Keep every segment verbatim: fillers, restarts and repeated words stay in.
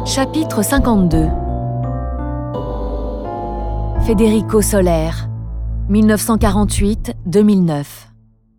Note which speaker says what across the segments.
Speaker 1: Chapitre cinquante-deux. Federico Soler, mille neuf cent quarante-huit à deux mille neuf.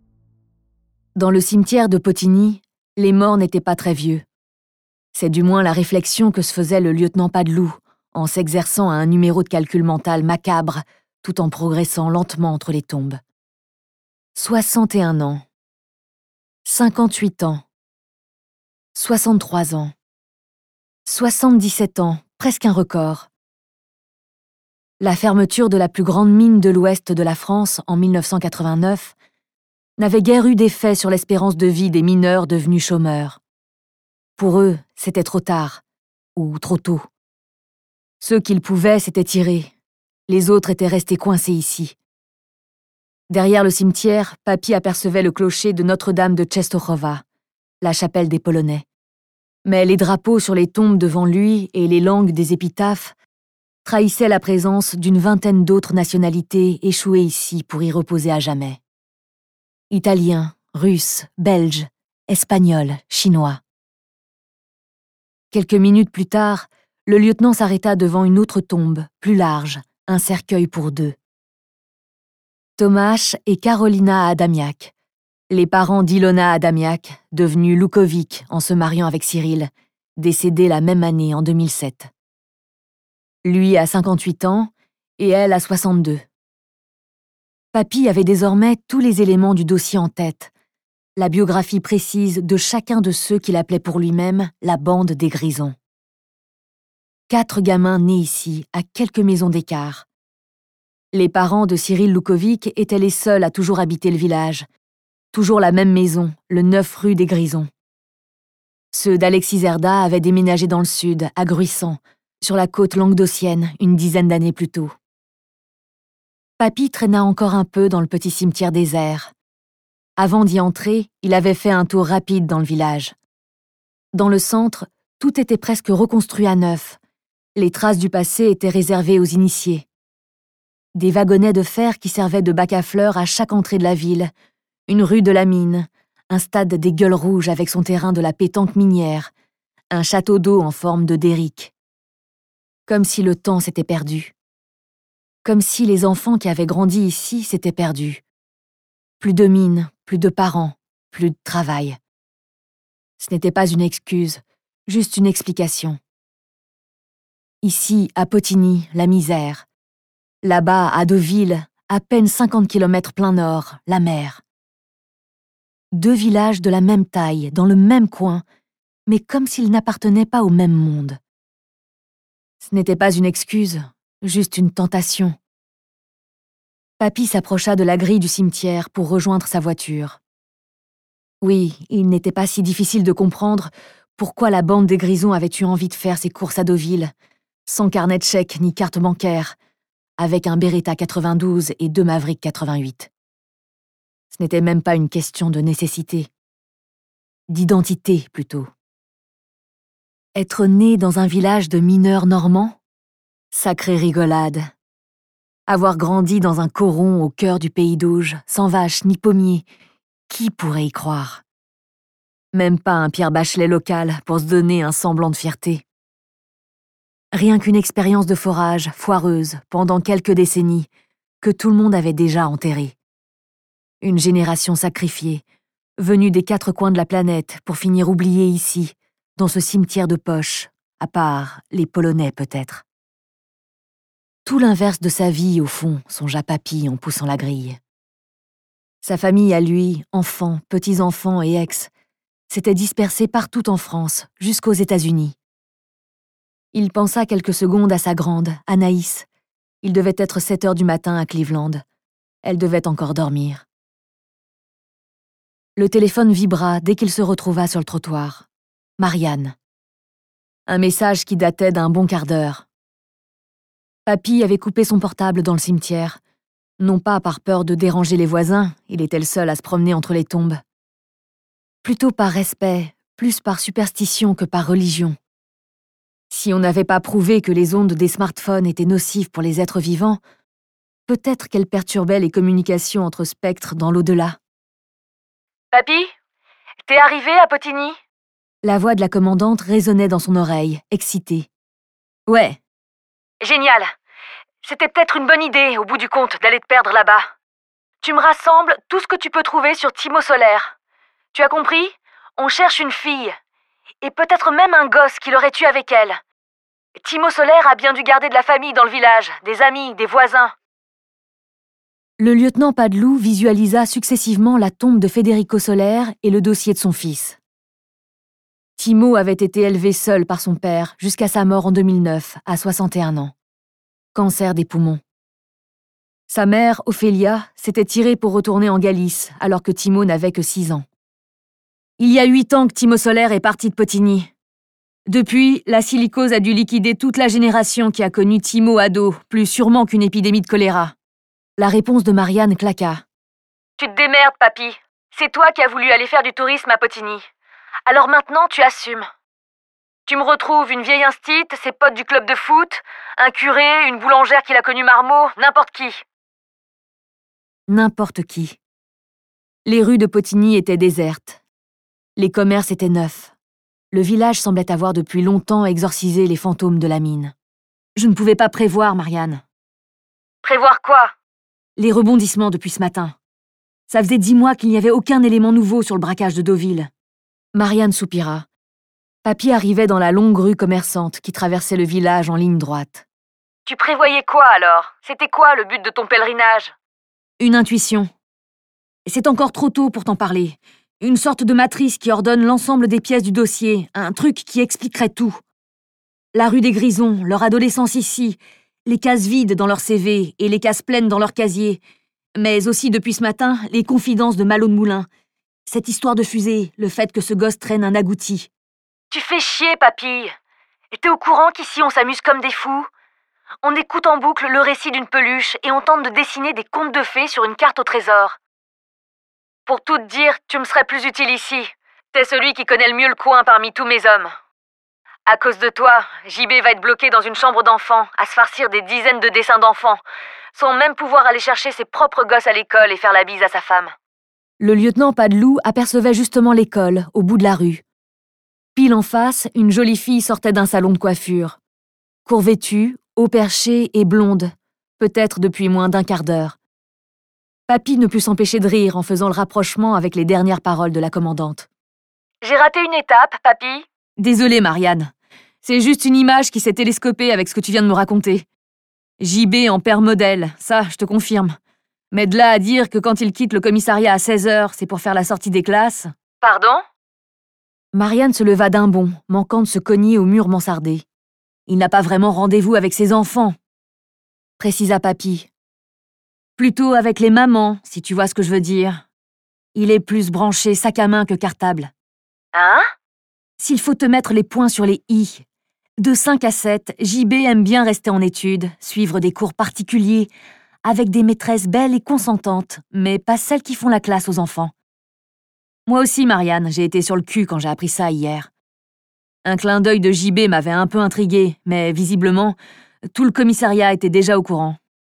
Speaker 1: Dans le cimetière de Potigny, les morts n'étaient pas très vieux. C'est du moins la réflexion que se faisait le lieutenant Padeloup en s'exerçant à un numéro de calcul mental macabre tout en progressant lentement entre les tombes. soixante et un ans. cinquante-huit ans. soixante-trois ans. soixante-dix-sept ans, presque un record. La fermeture de la plus grande mine de l'ouest de la France en mille neuf cent quatre-vingt-neuf n'avait guère eu d'effet sur l'espérance de vie des mineurs devenus chômeurs. Pour eux, c'était trop tard, ou trop tôt. Ceux qu'ils pouvaient s'étaient tirés, les autres étaient restés coincés ici. Derrière le cimetière, Papy apercevait le clocher de Notre-Dame de Częstochowa, la chapelle des Polonais. Mais les drapeaux sur les tombes devant lui et les langues des épitaphes trahissaient la présence d'une vingtaine d'autres nationalités échouées ici pour y reposer à jamais. Italiens, Russes, Belges, Espagnols, Chinois. Quelques minutes plus tard, le lieutenant s'arrêta devant une autre tombe, plus large, un cercueil pour deux. Tomasz et Karolina Adamiak, les parents d'Ilona Adamiak, devenue Łukowiec en se mariant avec Cyril, décédés la même année en deux mille sept. Lui a cinquante-huit ans et elle a soixante-deux. Papy avait désormais tous les éléments du dossier en tête, la biographie précise de chacun de ceux qu'il appelait pour lui-même la bande des Grisons. Quatre gamins nés ici, à quelques maisons d'écart. Les parents de Cyril Łukowiec étaient les seuls à toujours habiter le village, toujours la même maison, le neuf rue des Grisons. Ceux d'Alexis Zerda avaient déménagé dans le sud, à Gruissant, sur la côte languedocienne, une dizaine d'années plus tôt. Papy traîna encore un peu dans le petit cimetière désert. Avant d'y entrer, il avait fait un tour rapide dans le village. Dans le centre, tout était presque reconstruit à neuf. Les traces du passé étaient réservées aux initiés. Des wagonnets de fer qui servaient de bac à fleurs à chaque entrée de la ville, une rue de la mine, un stade des Gueules Rouges avec son terrain de la pétanque minière, un château d'eau en forme de derrick. Comme si le temps s'était perdu. Comme si les enfants qui avaient grandi ici s'étaient perdus. Plus de mines, plus de parents, plus de travail. Ce n'était pas une excuse, juste une explication. Ici, à Potigny, la misère. Là-bas, à Deauville, à peine cinquante kilomètres plein nord, la mer. Deux villages de la même taille, dans le même coin, mais comme s'ils n'appartenaient pas au même monde. Ce n'était pas une excuse, juste une tentation. Papy s'approcha de la grille du cimetière pour rejoindre sa voiture. Oui, il n'était pas si difficile de comprendre pourquoi la bande des Grisons avait eu envie de faire ses courses à Deauville, sans carnet de chèque ni carte bancaire, avec un Beretta quatre-vingt-douze et deux Maverick quatre-vingt-huit. Ce n'était même pas une question de nécessité. D'identité, plutôt. Être né dans un village de mineurs normands? Sacrée rigolade. Avoir grandi dans un coron au cœur du pays d'Auge, sans vaches ni pommiers, qui pourrait y croire? Même pas un Pierre Bachelet local pour se donner un semblant de fierté. Rien qu'une expérience de forage, foireuse, pendant quelques décennies, que tout le monde avait déjà enterrée. Une génération sacrifiée, venue des quatre coins de la planète pour finir oubliée ici, dans ce cimetière de poche, à part les Polonais peut-être. Tout l'inverse de sa vie, au fond, songea Papy en poussant la grille. Sa famille à lui, enfants, petits-enfants et ex, s'était dispersée partout en France, jusqu'aux États-Unis. Il pensa quelques secondes à sa grande, Anaïs. Il devait être sept heures du matin à Cleveland. Elle devait encore dormir. Le téléphone vibra dès qu'il se retrouva sur le trottoir. Marianne. Un message qui datait d'un bon quart d'heure. Papy avait coupé son portable dans le cimetière. Non pas par peur de déranger les voisins, il était le seul à se promener entre les tombes. Plutôt par respect, plus par superstition que par religion. Si on n'avait pas prouvé que les ondes des smartphones étaient nocives pour les êtres vivants, peut-être qu'elles perturbaient les communications entre spectres dans l'au-delà.
Speaker 2: Papy, t'es arrivé à Potigny?
Speaker 1: La voix de la commandante résonnait dans son oreille, excitée. « Ouais. »«
Speaker 2: Génial. C'était peut-être une bonne idée, au bout du compte, d'aller te perdre là-bas. Tu me rassembles tout ce que tu peux trouver sur Timo Solaire. Tu as compris? On cherche une fille. Et peut-être même un gosse qui l'aurait tué avec elle. Timo Solaire a bien dû garder de la famille dans le village, des amis, des voisins. »
Speaker 1: Le lieutenant Padelou visualisa successivement la tombe de Federico Solaire et le dossier de son fils. Timo avait été élevé seul par son père jusqu'à sa mort en deux mille neuf, à soixante et un ans. Cancer des poumons. Sa mère, Ophélia, s'était tirée pour retourner en Galice alors que Timo n'avait que six ans. Il y a huit ans que Timo Solaire est parti de Potigny. Depuis, la silicose a dû liquider toute la génération qui a connu Timo ado, plus sûrement qu'une épidémie de choléra. La réponse de Marianne claqua.
Speaker 2: « Tu te démerdes, papy. C'est toi qui as voulu aller faire du tourisme à Potigny. Alors maintenant, tu assumes. Tu me retrouves une vieille instite, ses potes du club de foot, un curé, une boulangère qui l'a connu Marmot, n'importe qui. »
Speaker 1: N'importe qui. Les rues de Potigny étaient désertes. Les commerces étaient neufs. Le village semblait avoir depuis longtemps exorcisé les fantômes de la mine. Je ne pouvais pas prévoir, Marianne.
Speaker 2: Prévoir quoi?
Speaker 1: Les rebondissements depuis ce matin. Ça faisait dix mois qu'il n'y avait aucun élément nouveau sur le braquage de Deauville. Marianne soupira. Papy arrivait dans la longue rue commerçante qui traversait le village en ligne droite.
Speaker 2: Tu prévoyais quoi alors? C'était quoi le but de ton pèlerinage?
Speaker 1: Une intuition. C'est encore trop tôt pour t'en parler. Une sorte de matrice qui ordonne l'ensemble des pièces du dossier, un truc qui expliquerait tout. La rue des Grisons, leur adolescence ici, les cases vides dans leur C V et les cases pleines dans leur casier, mais aussi depuis ce matin, les confidences de Malo de Moulin. Cette histoire de fusée, le fait que ce gosse traîne un agouti.
Speaker 2: Tu fais chier, papy. Et t'es au courant qu'ici on s'amuse comme des fous? On écoute en boucle le récit d'une peluche et on tente de dessiner des contes de fées sur une carte au trésor. Pour tout te dire, tu me serais plus utile ici. T'es celui qui connaît le mieux le coin parmi tous mes hommes. À cause de toi, J B va être bloqué dans une chambre d'enfants, à se farcir des dizaines de dessins d'enfants, sans même pouvoir aller chercher ses propres gosses à l'école et faire la bise à sa femme.
Speaker 1: Le lieutenant Padelou apercevait justement l'école, au bout de la rue. Pile en face, une jolie fille sortait d'un salon de coiffure. Court vêtue, haut perché et blonde, peut-être depuis moins d'un quart d'heure. Papy ne put s'empêcher de rire en faisant le rapprochement avec les dernières paroles de la commandante.
Speaker 2: « J'ai raté une étape, papy. »
Speaker 1: Désolée, Marianne. C'est juste une image qui s'est télescopée avec ce que tu viens de me raconter. J B en père modèle, ça, je te confirme. Mais de là à dire que quand il quitte le commissariat à seize heures, c'est pour faire la sortie des classes...
Speaker 2: Pardon?
Speaker 1: Marianne se leva d'un bond, manquant de se cogner au mur mansardé. Il n'a pas vraiment rendez-vous avec ses enfants, précisa Papy. Plutôt avec les mamans, si tu vois ce que je veux dire. Il est plus branché sac à main que cartable.
Speaker 2: Hein?
Speaker 1: S'il faut te mettre les points sur les i. De cinq à sept, J B aime bien rester en études, suivre des cours particuliers, avec des maîtresses belles et consentantes, mais pas celles qui font la classe aux enfants. Moi aussi, Marianne, j'ai été sur le cul quand j'ai appris ça hier. Un clin d'œil de J B m'avait un peu intriguée, mais visiblement, tout le commissariat était déjà au courant.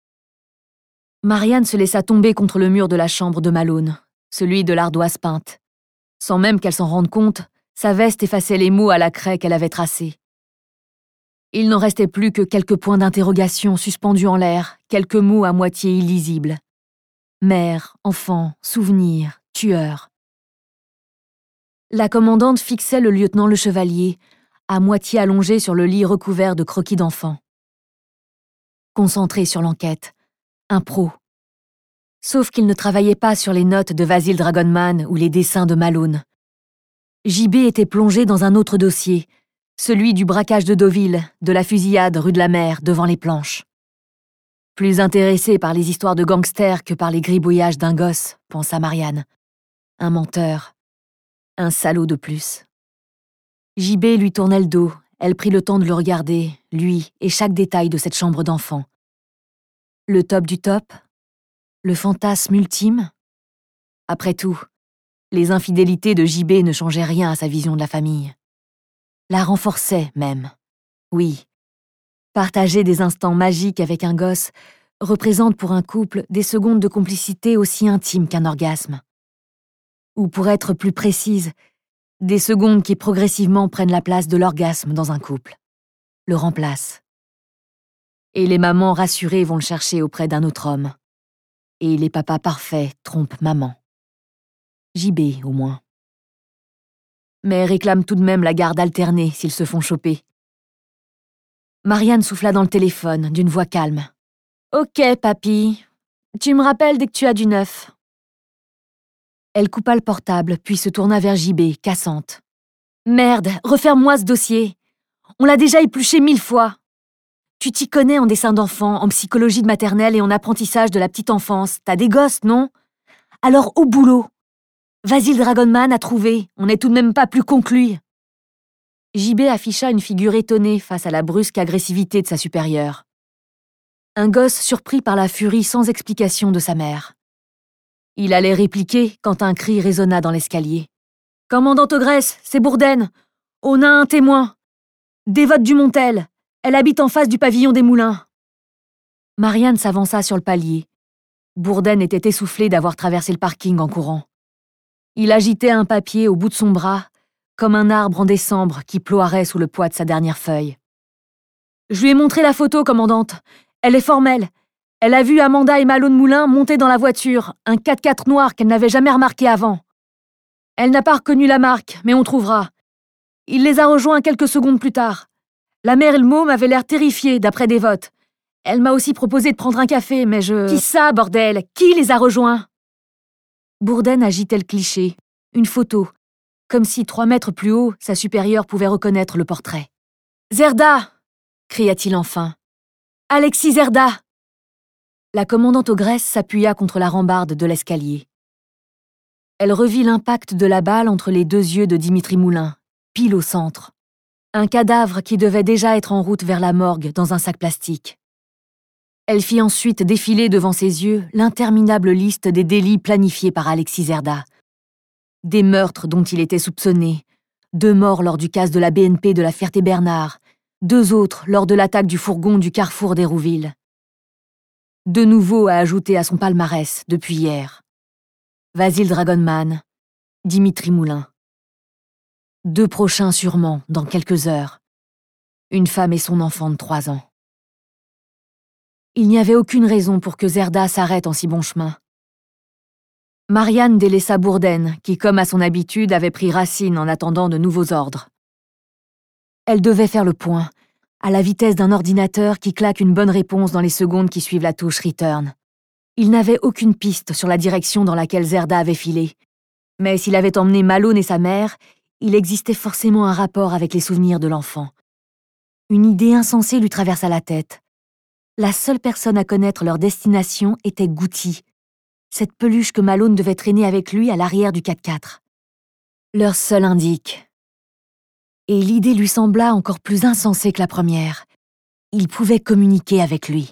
Speaker 1: Marianne se laissa tomber contre le mur de la chambre de Malone, celui de l'ardoise peinte. Sans même qu'elle s'en rende compte, sa veste effaçait les mots à la craie qu'elle avait tracés. Il n'en restait plus que quelques points d'interrogation suspendus en l'air, quelques mots à moitié illisibles. Mère, enfant, souvenir, tueur. La commandante fixait le lieutenant Le Chevalier, à moitié allongé sur le lit recouvert de croquis d'enfants. Concentré sur l'enquête, un pro. Sauf qu'il ne travaillait pas sur les notes de Vasil Dragonman ou les dessins de Malone. J B était plongé dans un autre dossier, celui du braquage de Deauville, de la fusillade rue de la Mer devant les planches. Plus intéressé par les histoires de gangsters que par les gribouillages d'un gosse, pensa Marianne. Un menteur. Un salaud de plus. J B lui tournait le dos, elle prit le temps de le regarder, lui et chaque détail de cette chambre d'enfant. Le top du top? Le fantasme ultime? Après tout, les infidélités de J B ne changeaient rien à sa vision de la famille. La renforçaient même. Oui. Partager des instants magiques avec un gosse représente pour un couple des secondes de complicité aussi intimes qu'un orgasme. Ou pour être plus précise, Des secondes qui progressivement prennent la place de l'orgasme dans un couple, le remplacent. Et les mamans rassurées vont le chercher auprès d'un autre homme. Et les papas parfaits trompent maman. J B, au moins. Mais réclament tout de même la garde alternée s'ils se font choper. Marianne souffla dans le téléphone, d'une voix calme. « Ok, papy. Tu me rappelles dès que tu as du neuf. » Elle coupa le portable, puis se tourna vers J B, cassante. « Merde, referme-moi ce dossier. On l'a déjà épluché mille fois. Tu t'y connais en dessin d'enfant, en psychologie de maternelle et en apprentissage de la petite enfance. T'as des gosses, non? Alors au boulot. Vas-y, le Dragonman a trouvé. On n'est tout de même pas plus conclu. » J B afficha une figure étonnée face à la brusque agressivité de sa supérieure. Un gosse surpris par la furie sans explication de sa mère. Il allait répliquer quand un cri résonna dans l'escalier. « Commandante Ogresse, c'est Bourdaine. On a un témoin. Dévote du Montel. Elle habite en face du pavillon des Moulins. » Marianne s'avança sur le palier. Bourdaine était essoufflé d'avoir traversé le parking en courant. Il agitait un papier au bout de son bras, comme un arbre en décembre qui ploierait sous le poids de sa dernière feuille. « Je lui ai montré la photo, commandante. Elle est formelle. Elle a vu Amanda et Malone Moulin monter dans la voiture, un quatre-quatre noir qu'elle n'avait jamais remarqué avant. Elle n'a pas reconnu la marque, mais on trouvera. Il les a rejoints quelques secondes plus tard. La mère et le môme avaient l'air terrifiés, d'après des votes. Elle m'a aussi proposé de prendre un café, mais je... Qui ça, bordel? Qui les a rejoints? » Bourdaine agitait le cliché, une photo, comme si trois mètres plus haut, sa supérieure pouvait reconnaître le portrait. « Zerda !» cria-t-il enfin. « Alexis Zerda !» La commandante Ogresse s'appuya contre la rambarde de l'escalier. Elle revit l'impact de la balle entre les deux yeux de Dimitri Moulin, pile au centre. Un cadavre qui devait déjà être en route vers la morgue dans un sac plastique. Elle fit ensuite défiler devant ses yeux l'interminable liste des délits planifiés par Alexis Zerda. Des meurtres dont il était soupçonné, deux morts lors du casse de la B N P de la Ferté-Bernard, deux autres lors de l'attaque du fourgon du carrefour d'Hérouville. De nouveau à ajouter à son palmarès depuis hier. Vasile Dragonman, Dimitri Moulin. Deux prochains sûrement, dans quelques heures. Une femme et son enfant de trois ans. Il n'y avait aucune raison pour que Zerda s'arrête en si bon chemin. Marianne délaissa Bourdaine, qui, comme à son habitude, avait pris racine en attendant de nouveaux ordres. Elle devait faire le point, à la vitesse d'un ordinateur qui claque une bonne réponse dans les secondes qui suivent la touche Return. Il n'avait aucune piste sur la direction dans laquelle Zerda avait filé. Mais s'il avait emmené Malone et sa mère, il existait forcément un rapport avec les souvenirs de l'enfant. Une idée insensée lui traversa la tête. La seule personne à connaître leur destination était Goutti, cette peluche que Malone devait traîner avec lui à l'arrière du quatre-quatre. Leur seul indique. Et l'idée lui sembla encore plus insensée que la première. Il pouvait communiquer avec lui.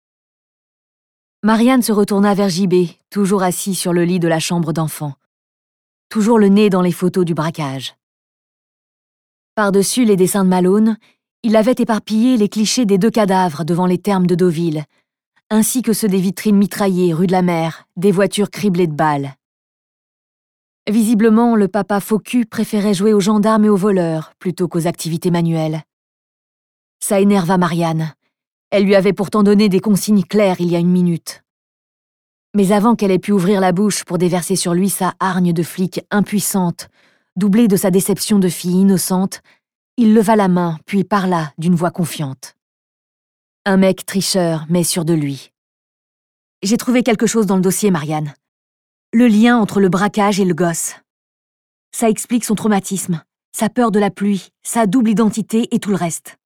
Speaker 1: Marianne se retourna vers J B, toujours assis sur le lit de la chambre d'enfant. Toujours le nez dans les photos du braquage. Par-dessus les dessins de Malone, il avait éparpillé les clichés des deux cadavres devant les thermes de Deauville, ainsi que ceux des vitrines mitraillées rue de la Mer, des voitures criblées de balles. Visiblement, le papa faux cul préférait jouer aux gendarmes et aux voleurs plutôt qu'aux activités manuelles. Ça énerva Marianne. Elle lui avait pourtant donné des consignes claires il y a une minute. Mais avant qu'elle ait pu ouvrir la bouche pour déverser sur lui sa hargne de flic impuissante, doublée de sa déception de fille innocente, il leva la main puis parla d'une voix confiante. Un mec tricheur, mais sûr de lui. « J'ai trouvé quelque chose dans le dossier, Marianne. Le lien entre le braquage et le gosse. Ça explique son traumatisme, sa peur de la pluie, sa double identité et tout le reste.